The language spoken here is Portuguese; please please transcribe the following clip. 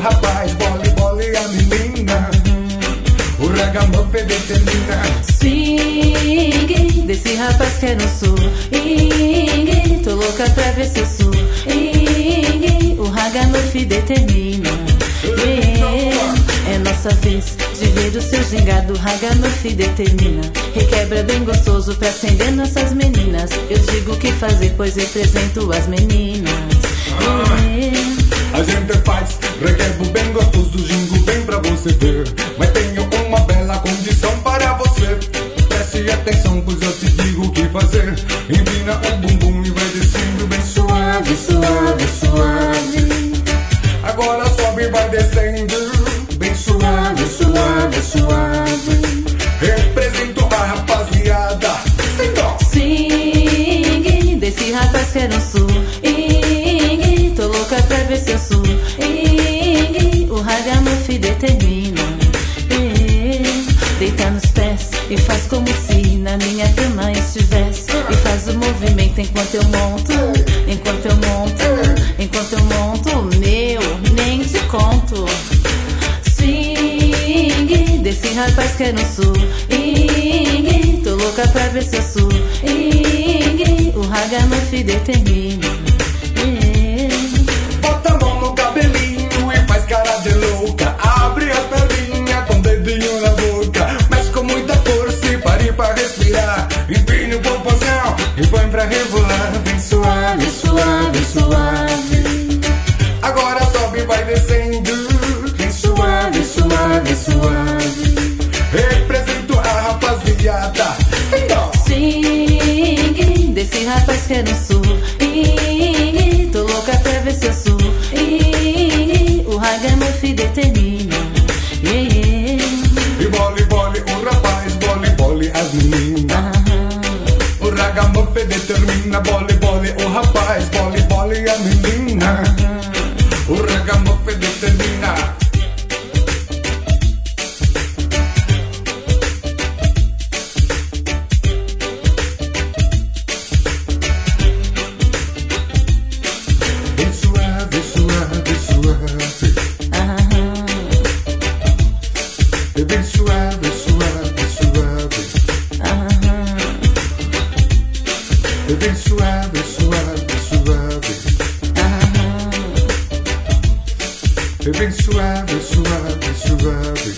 rapaz, bole, bole a menina. O ragamuffin determina. Swing, desse rapaz quero um swing. Tô louca pra ver seu swing. O ragamuffin determina. É nossa vez de ver o seu gingado. O ragamuffin determina. Requebra bem gostoso pra acender nossas meninas. Eu digo o que fazer, pois represento as meninas. A gente faz requebro bem gostoso, jingo bem pra você ver. Mas tenho uma bela condição para você. Preste atenção, pois eu te digo o que fazer. Empina o bumbum e vai descendo bem suave, suave, suave. Agora sobe e vai descendo bem suave, suave, suave. Represento a rapaziada. Sem dó. Swing, desse rapaz quero um swing. Tô louca pra ver seu swing. O ragamuffin determina. Deita nos pés e faz como se na minha cama estivesse. E faz o movimento enquanto eu monto. Enquanto eu monto. Enquanto eu monto. Meu, nem te conto. Swing, desse rapaz quero um swing. Tô louca pra ver seu swing. O ragamuffin determina. Bota a mão no cabelinho e faz cara de louca. Abre as perninhas com o dedinho na boca. Mexe com muita força e pare pra respirar. Empine o popozão e põe pra rebolar. Bem suave, suave, suave. Agora sobe e vai descendo. Bem suave, suave, suave. Represento a rapaziada. Sem dó. Swing, desse rapaz quero um swing. Tô louca pra ver seu swing. O ragamuffin determina. E bole, bole, o rapaz, bole, bole as meninas. O ragamuffin determina. Bole, bole, o rapaz, bole, bole a menina. O ragamuffin determina. Bem suave, suave, suave. Bem suave, suave, suave. Bem suave, suave, suave. Bem suave, suave, suave.